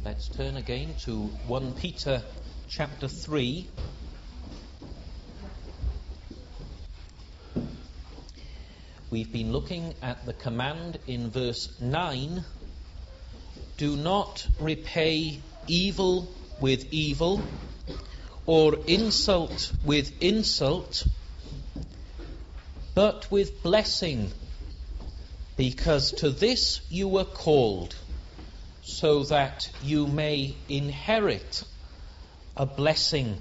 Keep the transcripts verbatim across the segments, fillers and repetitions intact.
Let's turn again to First Peter chapter three. We've been looking at the command in verse nine, do not repay evil with evil or insult with insult, but with blessing, because to this you were called, so that you may inherit a blessing.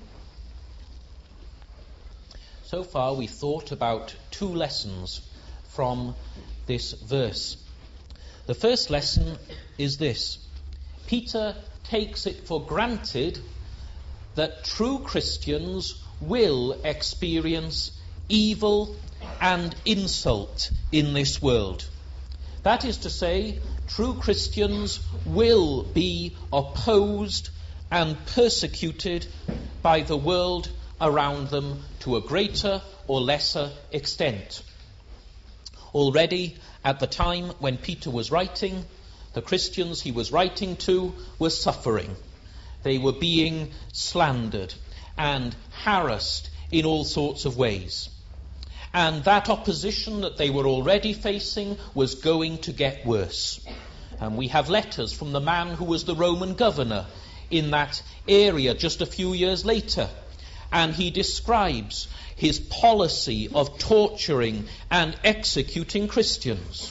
So far we've thought about two lessons from this verse. The first lesson is this: Peter takes it for granted that true Christians will experience evil and insult in this world. That is to say, true Christians will be opposed and persecuted by the world around them to a greater or lesser extent. Already at the time when Peter was writing, the Christians he was writing to were suffering. They were being slandered and harassed in all sorts of ways. And that opposition that they were already facing was going to get worse. And we have letters from the man who was the Roman governor in that area just a few years later. And he describes his policy of torturing and executing Christians.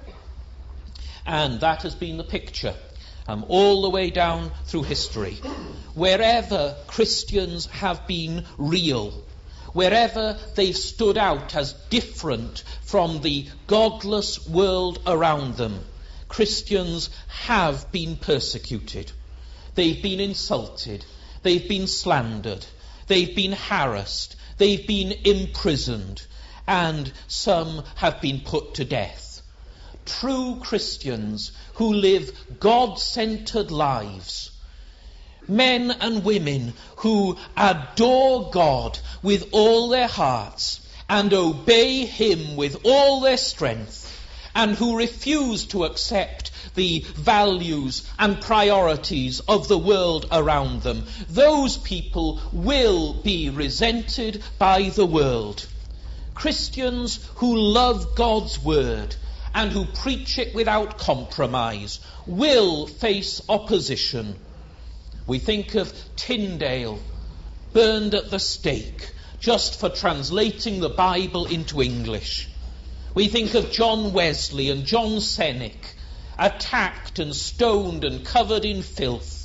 And that has been the picture um, all the way down through history. Wherever Christians have been real, wherever they've stood out as different from the godless world around them, Christians have been persecuted. They've been insulted. They've been slandered. They've been harassed. They've been imprisoned. And some have been put to death. True Christians who live God-centered lives, men and women who adore God with all their hearts and obey Him with all their strength, and who refuse to accept the values and priorities of the world around them, those people will be resented by the world. Christians who love God's word and who preach it without compromise will face opposition. We think of Tyndale, burned at the stake just for translating the Bible into English. We think of John Wesley and John Cennick, attacked and stoned and covered in filth.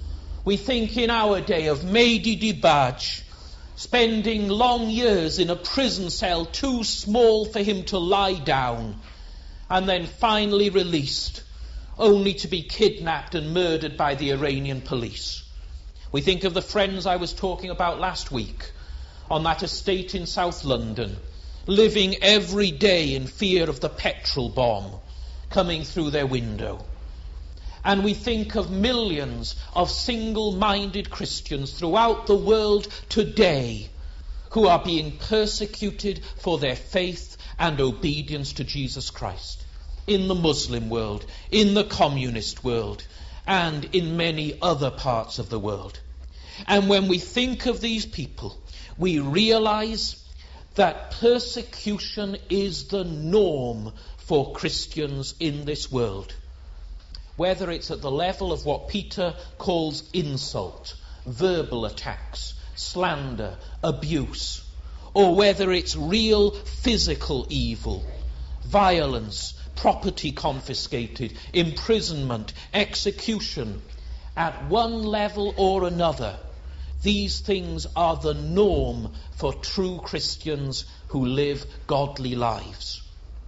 We think in our day of Mehdi Dibaj, spending long years in a prison cell too small for him to lie down, and then finally released, only to be kidnapped and murdered by the Iranian police. We think of the friends I was talking about last week on that estate in South London, living every day in fear of the petrol bomb coming through their window. And we think of millions of single-minded Christians throughout the world today who are being persecuted for their faith and obedience to Jesus Christ, in the Muslim world, in the communist world, and in many other parts of the world. And when we think of these people, we realize that persecution is the norm for Christians in this world. Whether it's at the level of what Peter calls insult, verbal attacks, slander, abuse, or whether it's real physical evil, violence, property confiscated, imprisonment, execution, at one level or another, these things are the norm for true Christians who live godly lives.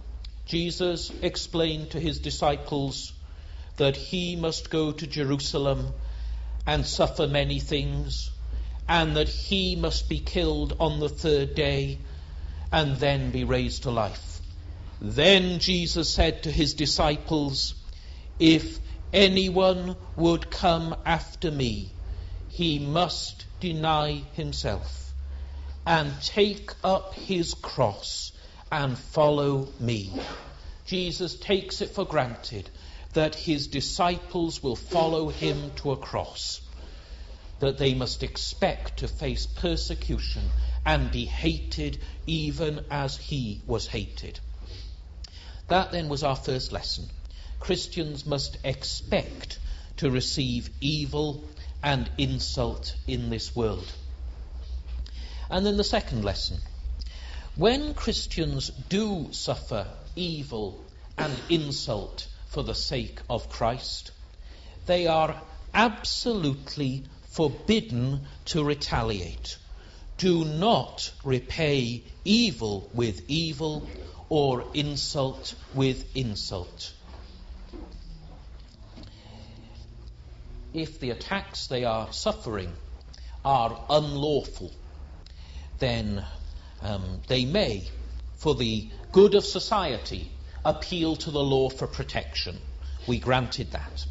Jesus explained to his disciples that he must go to Jerusalem and suffer many things, and that he must be killed on the third day and then be raised to life. Then Jesus said to his disciples, "If anyone would come after me, he must deny himself and take up his cross and follow me." Jesus takes it for granted that his disciples will follow him to a cross, that they must expect to face persecution and be hated even as he was hated. That then was our first lesson. Christians must expect to receive evil and insult in this world. And then the second lesson. When Christians do suffer evil and insult for the sake of Christ, they are absolutely forbidden to retaliate. Do not repay evil with evil or insult with insult. If the attacks they are suffering are unlawful, then um, they may, for the good of society, appeal to the law for protection. We granted that.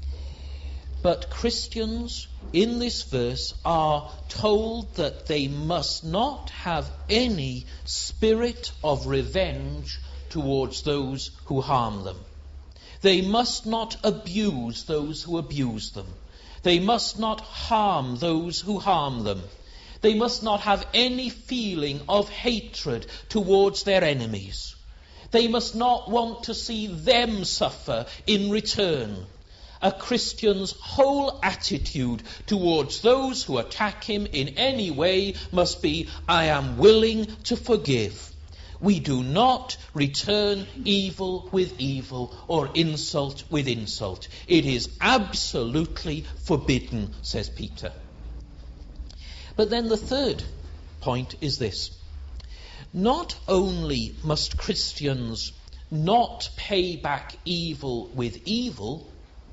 But Christians in this verse are told that they must not have any spirit of revenge towards those who harm them. They must not abuse those who abuse them. They must not harm those who harm them. They must not have any feeling of hatred towards their enemies. They must not want to see them suffer in return. A Christian's whole attitude towards those who attack him in any way must be, I am willing to forgive. We do not return evil with evil or insult with insult. It is absolutely forbidden, says Peter. But then the third point is this. Not only must Christians not pay back evil with evil,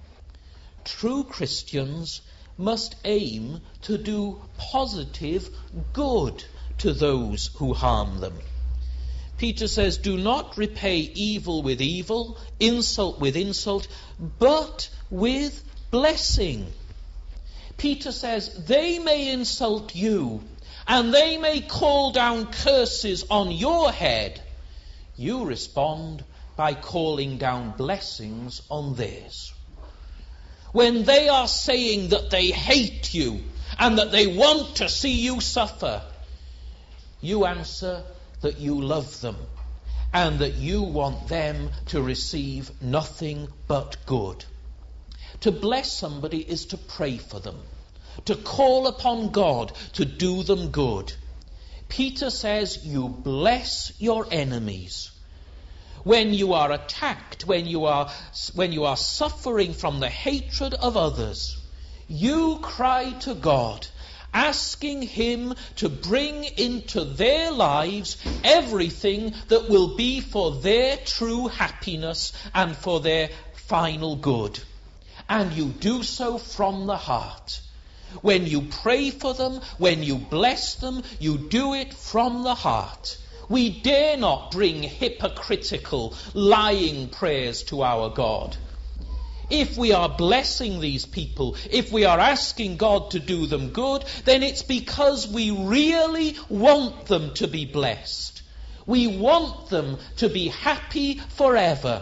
true Christians must aim to do positive good to those who harm them. Peter says, do not repay evil with evil, insult with insult, but with blessing. Peter says, they may insult you, and they may call down curses on your head. You respond by calling down blessings on theirs. When they are saying that they hate you and that they want to see you suffer, you answer that you love them and that you want them to receive nothing but good. To bless somebody is to pray for them, to call upon God to do them good. Peter says you bless your enemies. When you are attacked, when you are, when you are suffering from the hatred of others, you cry to God, asking him to bring into their lives everything that will be for their true happiness and for their final good. And you do so from the heart. When you pray for them, when you bless them, you do it from the heart. We dare not bring hypocritical, lying prayers to our God. If we are blessing these people, if we are asking God to do them good, then it's because we really want them to be blessed. We want them to be happy forever.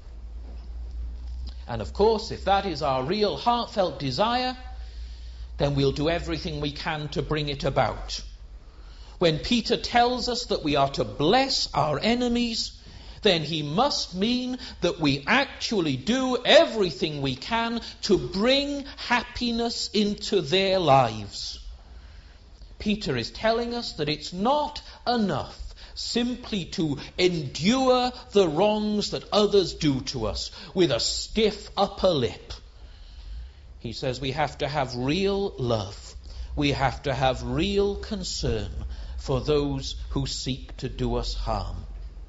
And of course, if that is our real heartfelt desire, then we'll do everything we can to bring it about. When Peter tells us that we are to bless our enemies, then he must mean that we actually do everything we can to bring happiness into their lives. Peter is telling us that it's not enough simply to endure the wrongs that others do to us with a stiff upper lip. He says we have to have real love. We have to have real concern for those who seek to do us harm.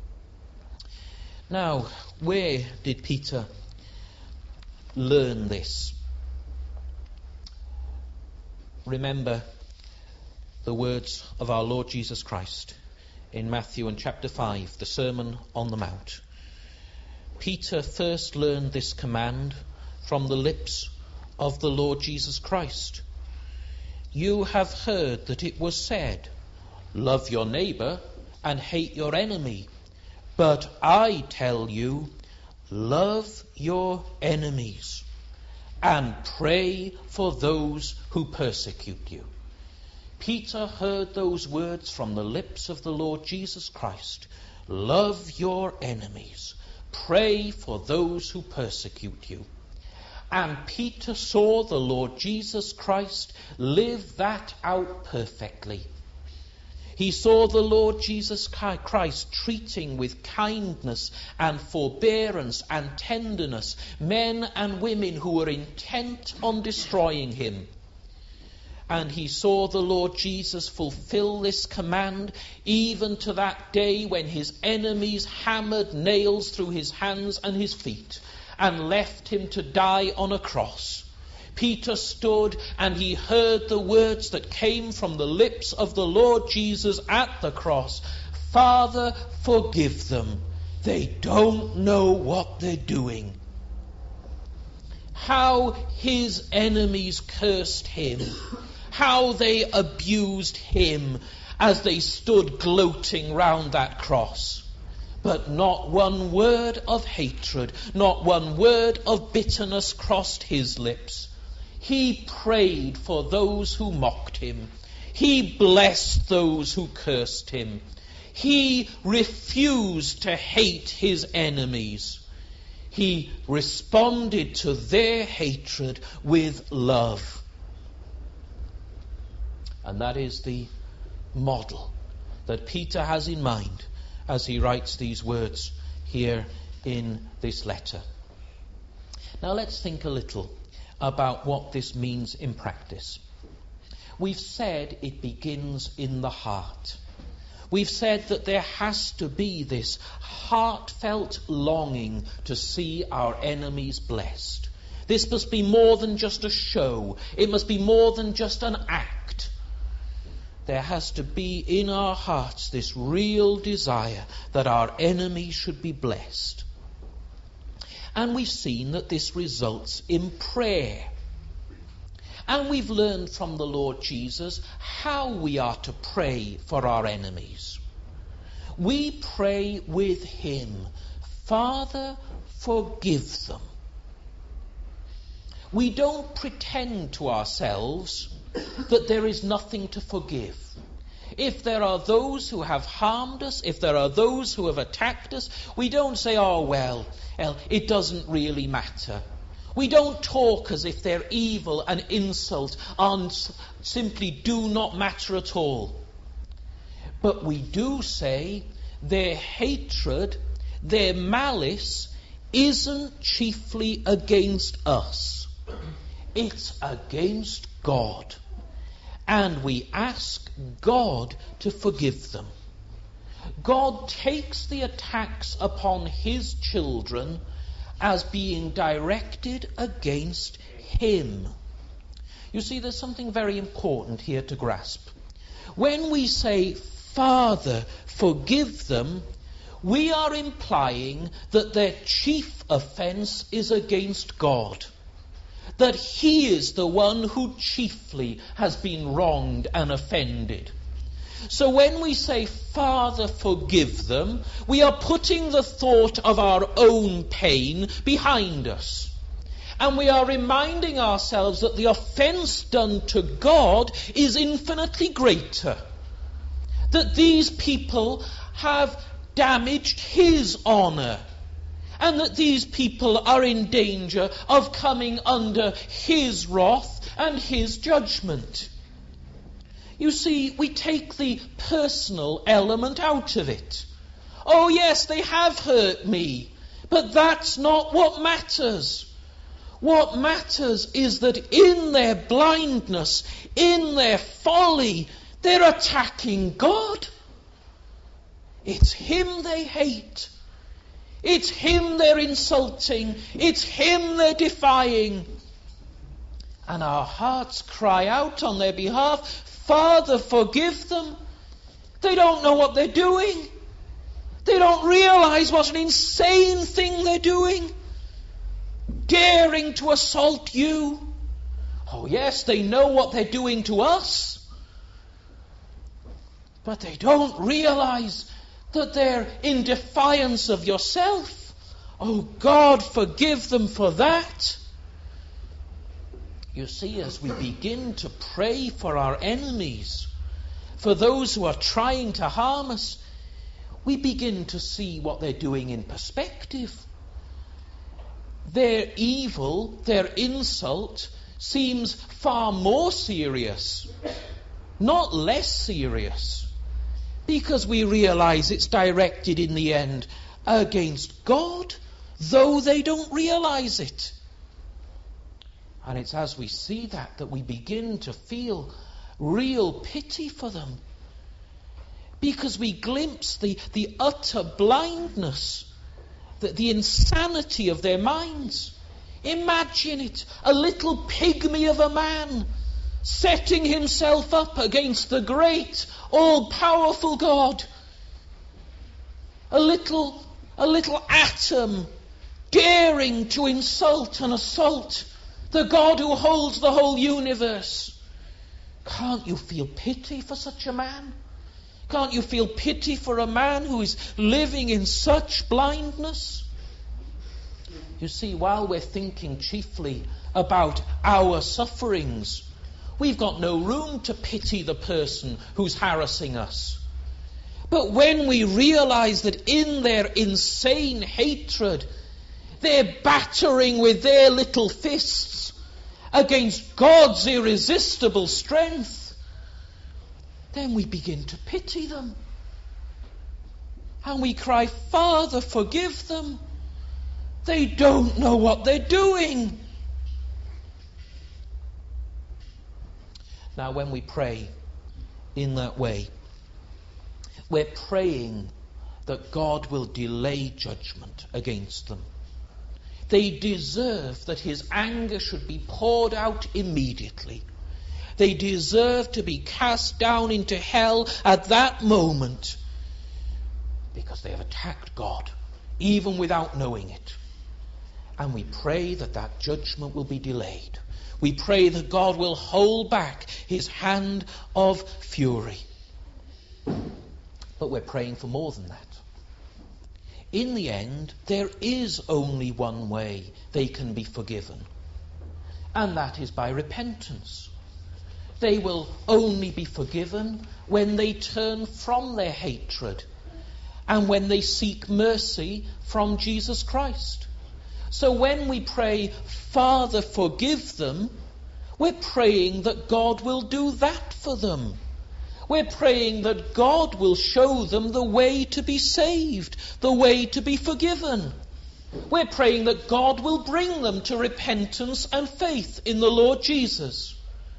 Now, where did Peter learn this? Remember the words of our Lord Jesus Christ in Matthew in chapter five, the Sermon on the Mount. Peter first learned this command from the lips of the Lord Jesus Christ. You have heard that it was said, love your neighbour and hate your enemy. But I tell you, love your enemies and pray for those who persecute you. Peter heard those words from the lips of the Lord Jesus Christ. Love your enemies. Pray for those who persecute you. And Peter saw the Lord Jesus Christ live that out perfectly. He saw the Lord Jesus Christ treating with kindness and forbearance and tenderness men and women who were intent on destroying him. And he saw the Lord Jesus fulfill this command even to that day when his enemies hammered nails through his hands and his feet and left him to die on a cross. Peter stood and he heard the words that came from the lips of the Lord Jesus at the cross. Father, forgive them. They don't know what they're doing. How his enemies cursed him. How they abused him as they stood gloating round that cross. But not one word of hatred, not one word of bitterness crossed his lips. He prayed for those who mocked him. He blessed those who cursed him. He refused to hate his enemies. He responded to their hatred with love. And that is the model that Peter has in mind as he writes these words here in this letter. Now let's think a little about what this means in practice. We've said it begins in the heart. We've said that there has to be this heartfelt longing to see our enemies blessed. This must be more than just a show. It must be more than just an act. There has to be in our hearts this real desire that our enemies should be blessed. And we've seen that this results in prayer. And we've learned from the Lord Jesus how we are to pray for our enemies. We pray with him, Father, forgive them. We don't pretend to ourselves that there is nothing to forgive. If there are those who have harmed us, if there are those who have attacked us, we don't say, oh, well, well, it doesn't really matter. We don't talk as if their evil and insult and simply do not matter at all. But we do say their hatred, their malice, isn't chiefly against us. It's against God. And we ask God to forgive them. God takes the attacks upon his children as being directed against him. You see, there's something very important here to grasp. When we say, Father, forgive them, we are implying that their chief offence is against God. That he is the one who chiefly has been wronged and offended. So when we say, Father, forgive them, we are putting the thought of our own pain behind us. And we are reminding ourselves that the offence done to God is infinitely greater. That these people have damaged his honour. And that these people are in danger of coming under his wrath and his judgment. You see, we take the personal element out of it. Oh yes, they have hurt me, but that's not what matters. What matters is that in their blindness, in their folly, they're attacking God. It's him they hate. It's him they're insulting. It's him they're defying. And our hearts cry out on their behalf, Father, forgive them. They don't know what they're doing. They don't realize what an insane thing they're doing. Daring to assault you. Oh yes, they know what they're doing to us. But they don't realize that they're in defiance of yourself, Oh God, forgive them for that. You see, as we begin to pray for our enemies, for those who are trying to harm us, we begin to see what they're doing in perspective. Their evil, their insult, seems far more serious, not less serious, because we realize it's directed in the end against God, though they don't realize it. And it's as we see that that we begin to feel real pity for them, because we glimpse the, the utter blindness, the, the insanity of their minds. Imagine it, a little pygmy of a man setting himself up against the great, all-powerful God. A little, a little atom daring to insult and assault the God who holds the whole universe. Can't you feel pity for such a man? Can't you feel pity for a man who is living in such blindness? You see, while we're thinking chiefly about our sufferings, we've got no room to pity the person who's harassing us. But when we realize that in their insane hatred, they're battering with their little fists against God's irresistible strength, then we begin to pity them. And we cry, Father, forgive them. They don't know what they're doing. Now, when we pray in that way, we're praying that God will delay judgment against them. They deserve that his anger should be poured out immediately. They deserve to be cast down into hell at that moment, because they have attacked God, even without knowing it. And we pray that that judgment will be delayed. We pray that God will hold back his hand of fury. But we're praying for more than that. In the end, there is only one way they can be forgiven, and that is by repentance. They will only be forgiven when they turn from their hatred and when they seek mercy from Jesus Christ. So when we pray, Father, forgive them, we're praying that God will do that for them. We're praying that God will show them the way to be saved, the way to be forgiven. We're praying that God will bring them to repentance and faith in the Lord Jesus.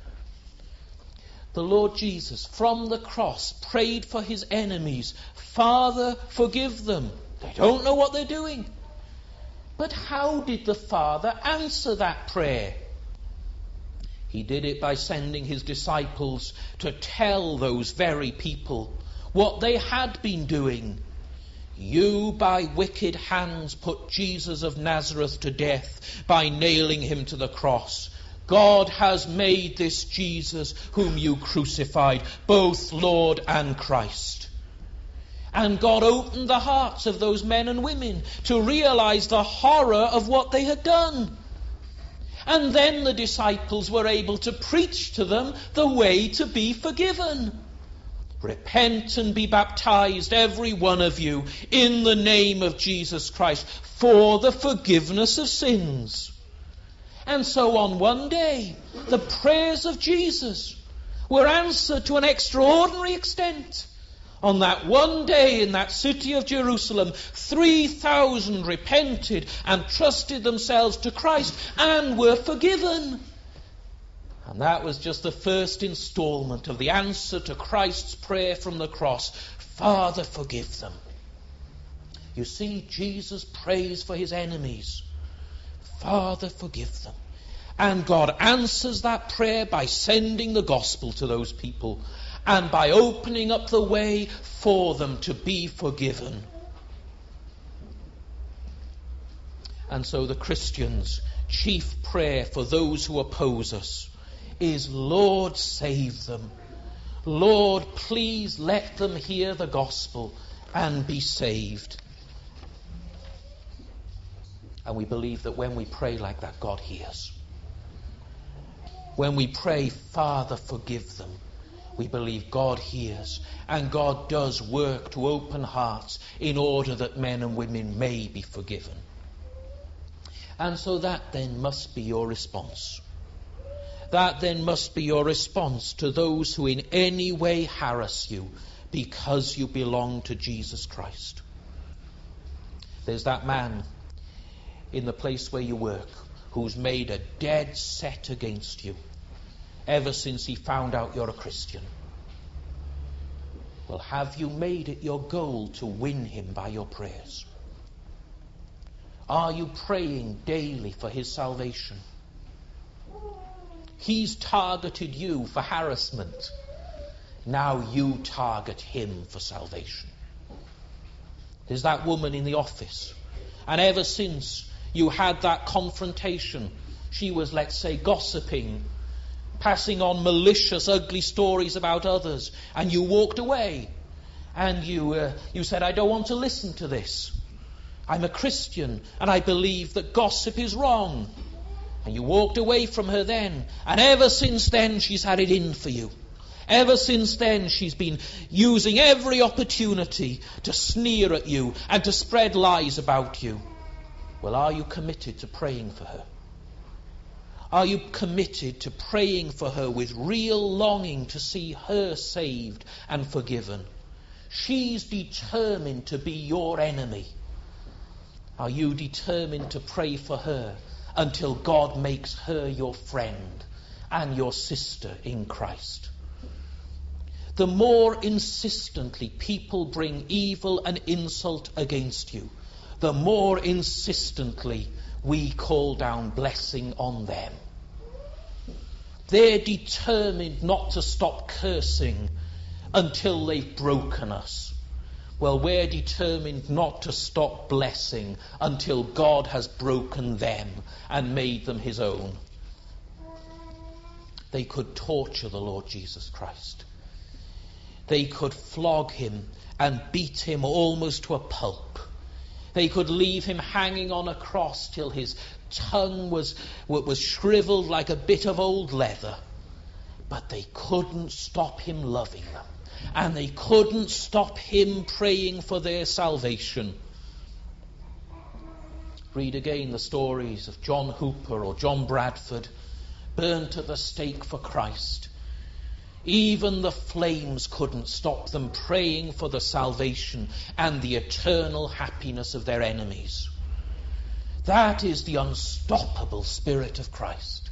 The Lord Jesus, from the cross, prayed for his enemies, Father, forgive them. They don't know what they're doing. But how did the Father answer that prayer? He did it by sending his disciples to tell those very people what they had been doing. You, by wicked hands, put Jesus of Nazareth to death by nailing him to the cross. God has made this Jesus whom you crucified, both Lord and Christ. And God opened the hearts of those men and women to realize the horror of what they had done. And then the disciples were able to preach to them the way to be forgiven. Repent and be baptized, every one of you, in the name of Jesus Christ, for the forgiveness of sins. And so on one day, the prayers of Jesus were answered to an extraordinary extent. On that one day in that city of Jerusalem, three thousand repented and trusted themselves to Christ and were forgiven. And that was just the first installment of the answer to Christ's prayer from the cross. Father, forgive them. You see, Jesus prays for his enemies. Father, forgive them. And God answers that prayer by sending the gospel to those people and by opening up the way for them to be forgiven. And so the Christian's chief prayer for those who oppose us is, Lord, save them. Lord, please let them hear the gospel and be saved. And we believe that when we pray like that, God hears. When we pray, Father, forgive them, we believe God hears, and God does work to open hearts in order that men and women may be forgiven. And so that then must be your response. That then must be your response to those who in any way harass you because you belong to Jesus Christ. There's that man in the place where you work who's made a dead set against you ever since he found out you're a Christian. Well, have you made it your goal to win him by your prayers? Are you praying daily for his salvation? He's targeted you for harassment. Now you target him for salvation. There's that woman in the office, and ever since you had that confrontation, she was, let's say, gossiping, passing on malicious, ugly stories about others, and you walked away, and you uh, you said, I don't want to listen to this. I'm a Christian, and I believe that gossip is wrong. And you walked away from her then, and ever since then she's had it in for you. Ever since then she's been using every opportunity to sneer at you and to spread lies about you. Well, are you committed to praying for her? Are you committed to praying for her with real longing to see her saved and forgiven? She's determined to be your enemy. Are you determined to pray for her until God makes her your friend and your sister in Christ? The more insistently people bring evil and insult against you, the more insistently we call down blessing on them. They're determined not to stop cursing until they've broken us. Well, we're determined not to stop blessing until God has broken them and made them his own. They could torture the Lord Jesus Christ. They could flog him and beat him almost to a pulp. They could leave him hanging on a cross till his tongue was, was shriveled like a bit of old leather. But they couldn't stop him loving them. And they couldn't stop him praying for their salvation. Read again the stories of John Hooper or John Bradford, burnt at the stake for Christ. Even the flames couldn't stop them praying for the salvation and the eternal happiness of their enemies. That is the unstoppable Spirit of Christ.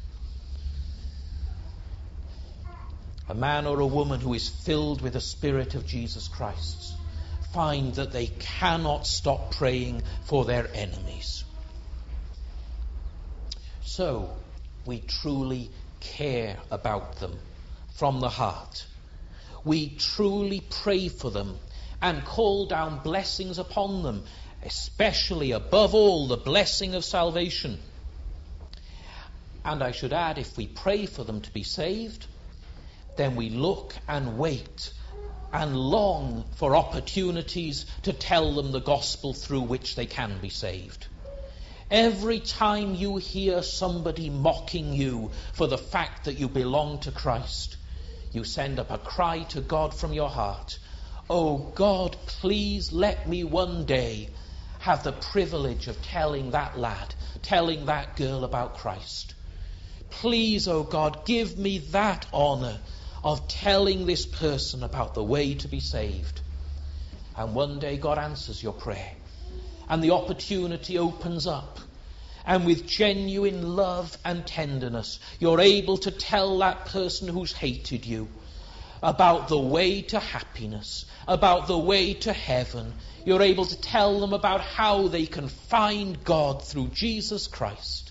A man or a woman who is filled with the Spirit of Jesus Christ find that they cannot stop praying for their enemies. So, we truly care about them from the heart. We truly pray for them and call down blessings upon them, especially above all the blessing of salvation. And I should add, if we pray for them to be saved, then we look and wait and long for opportunities to tell them the gospel through which they can be saved. Every time you hear somebody mocking you for the fact that you belong to Christ, you send up a cry to God from your heart. Oh God, please let me one day have the privilege of telling that lad, telling that girl about Christ. Please, oh God, give me that honour of telling this person about the way to be saved. And one day God answers your prayer, and the opportunity opens up, and with genuine love and tenderness you're able to tell that person who's hated you about the way to happiness, about the way to heaven. You're able to tell them about how they can find God through Jesus Christ.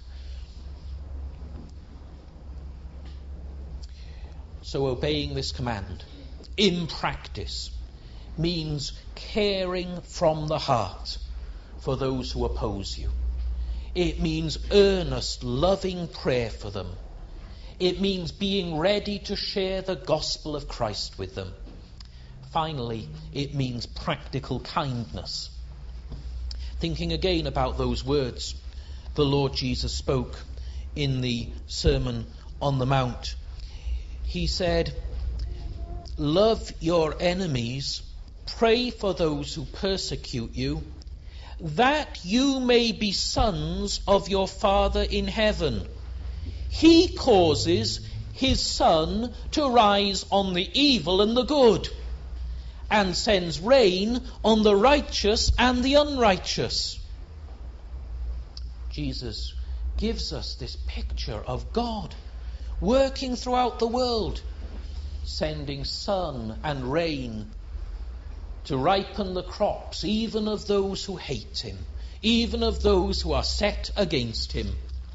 So obeying this command in practice means caring from the heart for those who oppose you. It means earnest, loving prayer for them. It means being ready to share the gospel of Christ with them. Finally, it means practical kindness. Thinking again about those words the Lord Jesus spoke in the Sermon on the Mount. He said, "Love your enemies, pray for those who persecute you, that you may be sons of your Father in heaven. He causes his sun to rise on the evil and the good, and sends rain on the righteous and the unrighteous." Jesus gives us this picture of God working throughout the world, sending sun and rain to ripen the crops, even of those who hate him, even of those who are set against him.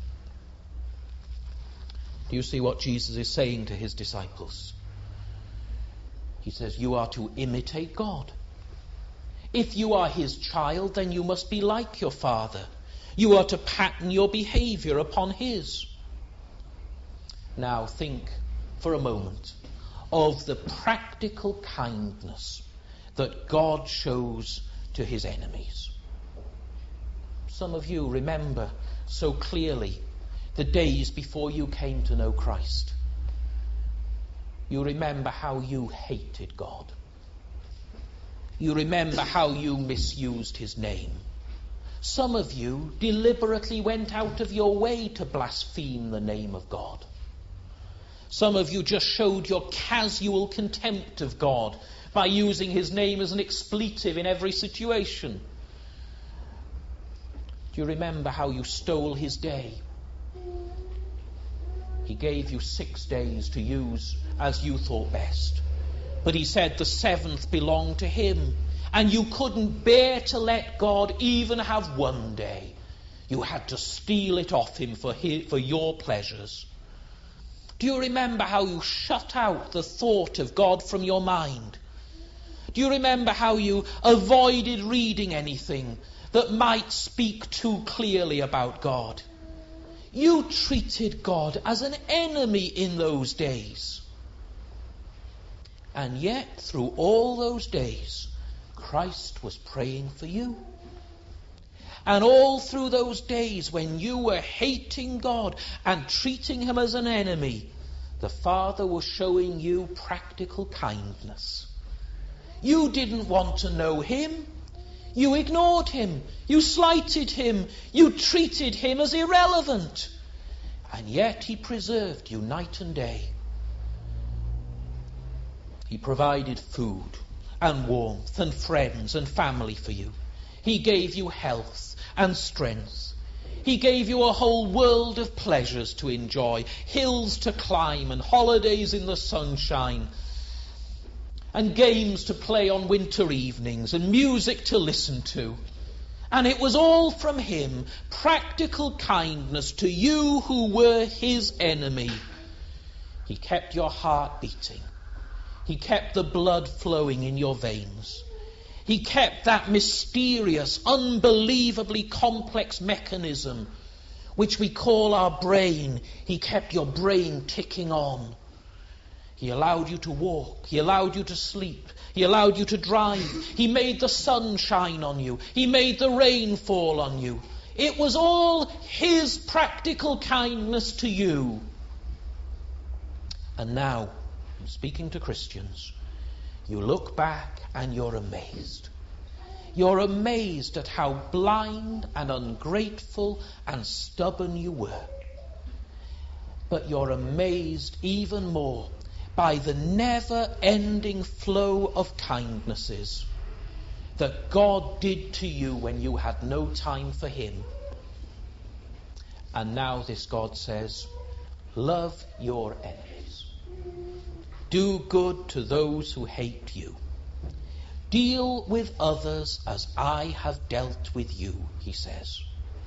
Do you see what Jesus is saying to his disciples? He says, you are to imitate God. If you are his child, then you must be like your Father. You are to pattern your behavior upon his. Now think for a moment of the practical kindness that God shows to his enemies. Some of you remember so clearly the days before you came to know Christ. You remember how you hated God. You remember how you misused his name. Some of you deliberately went out of your way to blaspheme the name of God. Some of you just showed your casual contempt of God by using his name as an expletive in every situation. Do you remember how you stole his day? He gave you six days to use as you thought best. But he said the seventh belonged to him. And you couldn't bear to let God even have one day. You had to steal it off him for his, for your pleasures. Do you remember how you shut out the thought of God from your mind? Do you remember how you avoided reading anything that might speak too clearly about God? You treated God as an enemy in those days. And yet, through all those days, Christ was praying for you. And all through those days when you were hating God and treating him as an enemy, the Father was showing you practical kindness. You didn't want to know him. You ignored him. You slighted him. You treated him as irrelevant. And yet he preserved you night and day. He provided food and warmth and friends and family for you. He gave you health and strength. He gave you a whole world of pleasures to enjoy, hills to climb and holidays in the sunshine, and games to play on winter evenings and music to listen to. And it was all from him, practical kindness to you who were his enemy. He kept your heart beating. He kept the blood flowing in your veins. He kept that mysterious, unbelievably complex mechanism which we call our brain. He kept your brain ticking on. He allowed you to walk. He allowed you to sleep. He allowed you to drive. He made the sun shine on you. He made the rain fall on you. It was all his practical kindness to you. And now, I'm speaking to Christians, you look back and you're amazed. You're amazed at how blind and ungrateful and stubborn you were. But you're amazed even more by the never-ending flow of kindnesses that God did to you when you had no time for him. And now this God says, love your enemies. Do good to those who hate you. Deal with others as I have dealt with you, he says.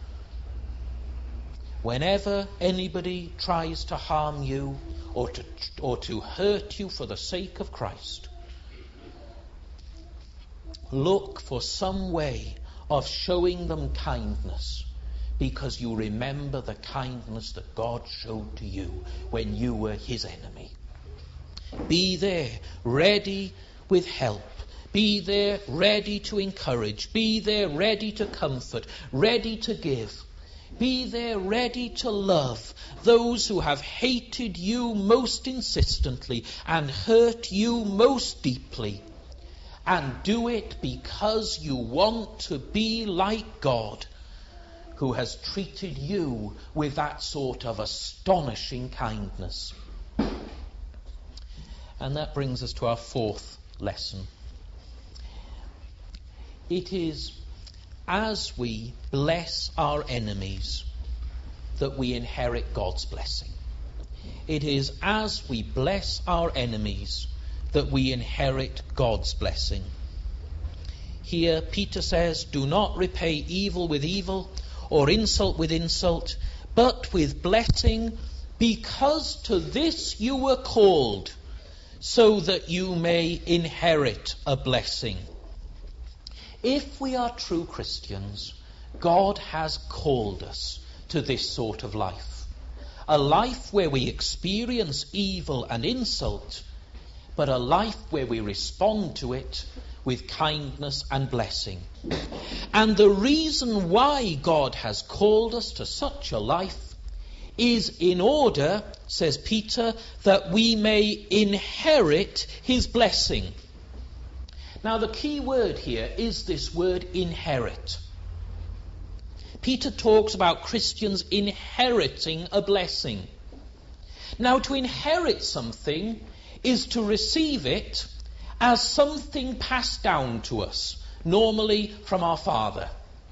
Whenever anybody tries to harm you or to, or to hurt you for the sake of Christ, look for some way of showing them kindness, because you remember the kindness that God showed to you when you were his enemy. Be there, ready with help. Be there, ready to encourage. Be there, ready to comfort, ready to give. Be there ready to love those who have hated you most insistently and hurt you most deeply. And do it because you want to be like God, who has treated you with that sort of astonishing kindness. And that brings us to our fourth lesson. It is as we bless our enemies that we inherit God's blessing. It is as we bless our enemies that we inherit God's blessing. Here Peter says, do not repay evil with evil or insult with insult, but with blessing, because to this you were called, so that you may inherit a blessing. If we are true Christians, God has called us to this sort of life. A life where we experience evil and insult, but a life where we respond to it with kindness and blessing. And the reason why God has called us to such a life is in order, says Peter, that we may inherit his blessing. Now the key word here is this word inherit. Peter talks about Christians inheriting a blessing. Now to inherit something is to receive it as something passed down to us, normally from our father.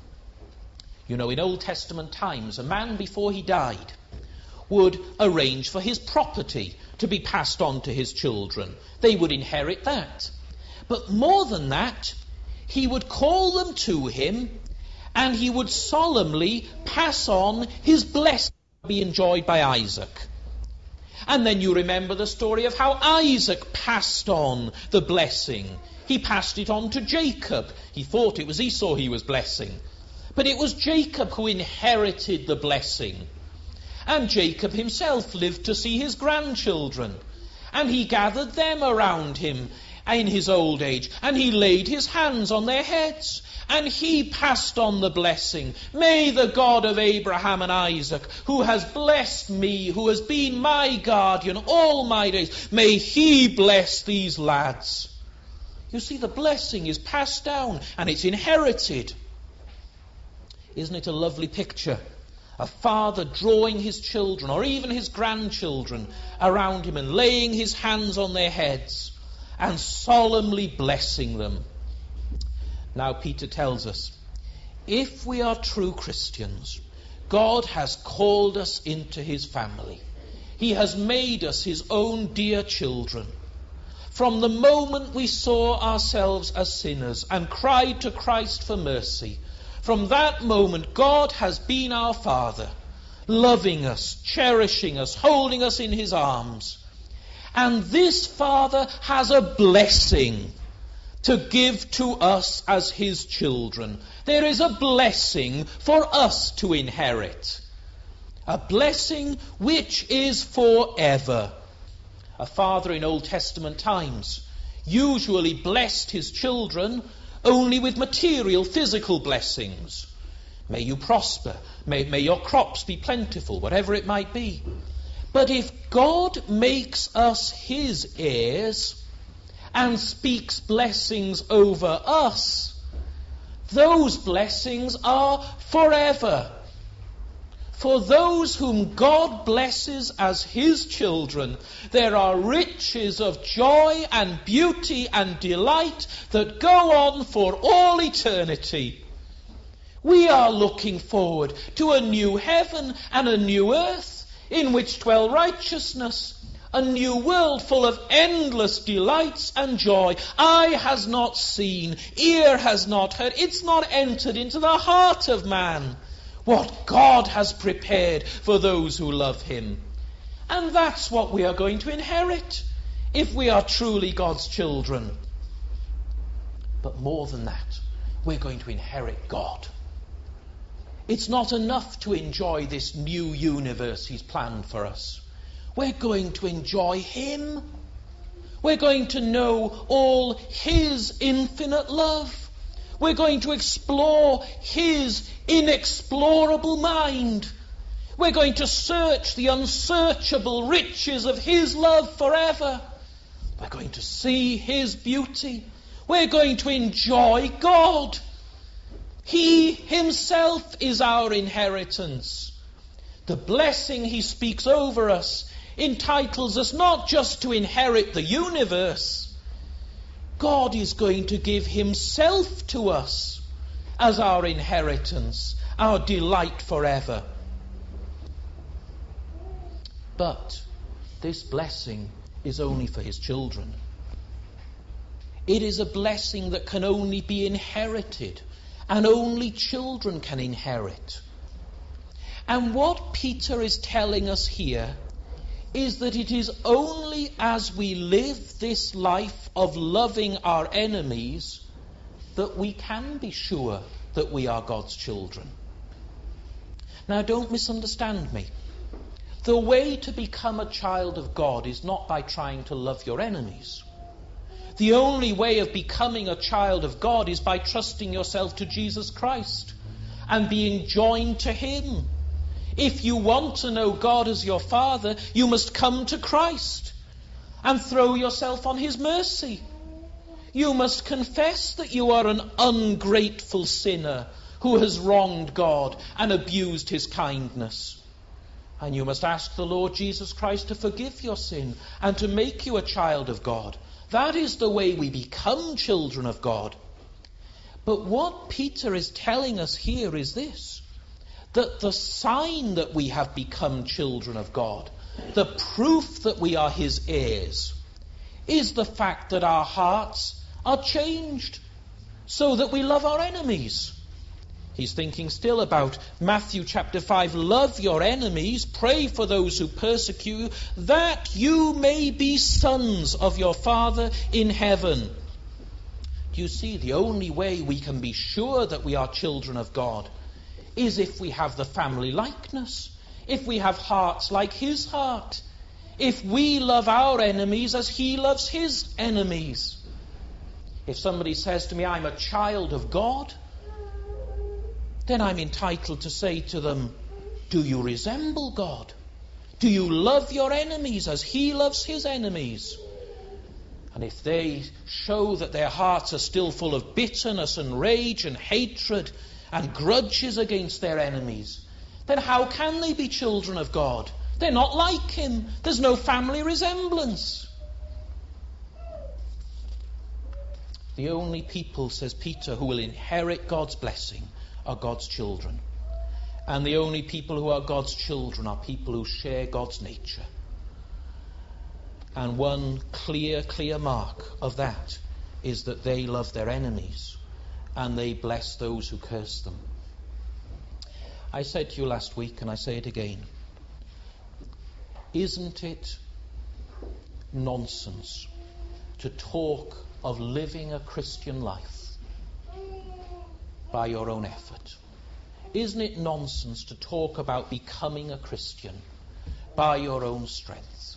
You know, in Old Testament times, a man before he died would arrange for his property to be passed on to his children. They would inherit that. But more than that, he would call them to him and he would solemnly pass on his blessing to be enjoyed by Isaac. And then you remember the story of how Isaac passed on the blessing. He passed it on to Jacob. He thought it was Esau he was blessing. But it was Jacob who inherited the blessing. And Jacob himself lived to see his grandchildren. And he gathered them around him in his old age. And he laid his hands on their heads. And he passed on the blessing. May the God of Abraham and Isaac, who has blessed me, who has been my guardian all my days, may he bless these lads. You see, the blessing is passed down and it's inherited. Isn't it a lovely picture? A father drawing his children, or even his grandchildren, around him and laying his hands on their heads and solemnly blessing them. Now Peter tells us, if we are true Christians, God has called us into his family. He has made us his own dear children. From the moment we saw ourselves as sinners and cried to Christ for mercy, from that moment God has been our Father, loving us, cherishing us, holding us in his arms. And this Father has a blessing to give to us as his children. There is a blessing for us to inherit. A blessing which is forever. A father in Old Testament times usually blessed his children only with material, physical blessings. May you prosper. May, may your crops be plentiful, whatever it might be. But if God makes us his heirs and speaks blessings over us, those blessings are forever. For those whom God blesses as his children, there are riches of joy and beauty and delight that go on for all eternity. We are looking forward to a new heaven and a new earth in which dwell righteousness. A new world full of endless delights and joy. Eye has not seen, ear has not heard, it's not entered into the heart of man what God has prepared for those who love him. And that's what we are going to inherit if we are truly God's children. But more than that, we're going to inherit God. It's not enough to enjoy this new universe he's planned for us. We're going to enjoy him. We're going to know all his infinite love. We're going to explore his inexplorable mind. We're going to search the unsearchable riches of his love forever. We're going to see his beauty. We're going to enjoy God. He himself is our inheritance. The blessing he speaks over us entitles us not just to inherit the universe. God is going to give himself to us as our inheritance, our delight forever. But this blessing is only for his children. It is a blessing that can only be inherited, and only children can inherit. And what Peter is telling us here is that it is only as we live this life of loving our enemies that we can be sure that we are God's children. Now, don't misunderstand me. The way to become a child of God is not by trying to love your enemies. The only way of becoming a child of God is by trusting yourself to Jesus Christ and being joined to him. If you want to know God as your Father, you must come to Christ and throw yourself on his mercy. You must confess that you are an ungrateful sinner who has wronged God and abused his kindness. And you must ask the Lord Jesus Christ to forgive your sin and to make you a child of God. That is the way we become children of God. But what Peter is telling us here is this, that the sign that we have become children of God, the proof that we are his heirs, is the fact that our hearts are changed so that we love our enemies. He's thinking still about Matthew chapter five. Love your enemies, pray for those who persecute you, that you may be sons of your Father in heaven. Do you see, the only way we can be sure that we are children of God is if we have the family likeness, if we have hearts like his heart, if we love our enemies as he loves his enemies. If somebody says to me, I'm a child of God, then I'm entitled to say to them, do you resemble God? Do you love your enemies as he loves his enemies? And if they show that their hearts are still full of bitterness and rage and hatred and grudges against their enemies, then how can they be children of God? They're not like him. There's no family resemblance. The only people, says Peter, who will inherit God's blessing are God's children. And the only people who are God's children are people who share God's nature. And one clear, clear mark of that is that they love their enemies and they bless those who curse them. I said to you last week, and I say it again, isn't it nonsense to talk of living a Christian life by your own effort? Isn't it nonsense to talk about becoming a Christian by your own strength?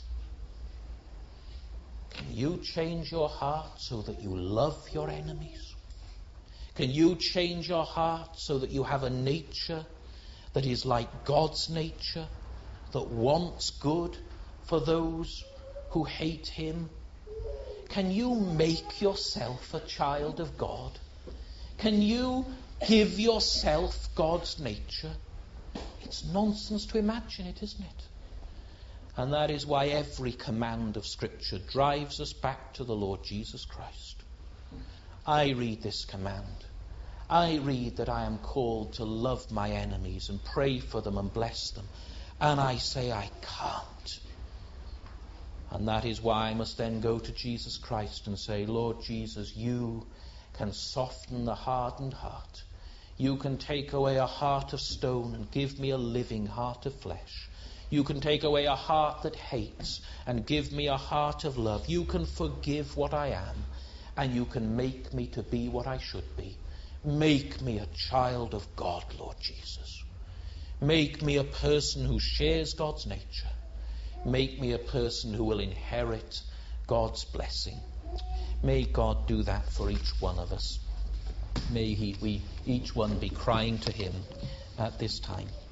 Can you change your heart so that you love your enemies? Can you change your heart so that you have a nature that is like God's nature, that wants good for those who hate him? Can you make yourself a child of God? Can you give yourself God's nature? It's nonsense to imagine it, isn't it? And that is why every command of Scripture drives us back to the Lord Jesus Christ. I read this command. I read that I am called to love my enemies and pray for them and bless them. And I say I can't. And that is why I must then go to Jesus Christ and say, Lord Jesus, you can soften the hardened heart. You can take away a heart of stone and give me a living heart of flesh. You can take away a heart that hates and give me a heart of love. You can forgive what I am, and you can make me to be what I should be. Make me a child of God, Lord Jesus. Make me a person who shares God's nature. Make me a person who will inherit God's blessing. May God do that for each one of us. May he, we each one be crying to him at this time.